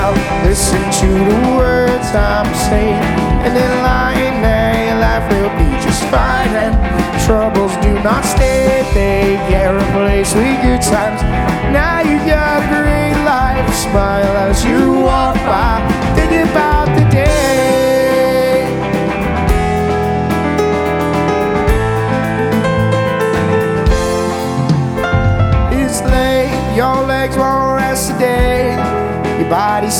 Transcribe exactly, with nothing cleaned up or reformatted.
Listen to the words I'm saying, and then lying there, your life will be just fine. And troubles do not stay, they get replaced with good times. Now you got a great life, smile as you walk by, thinking about the day. It's late, your legs won't rest today, your body's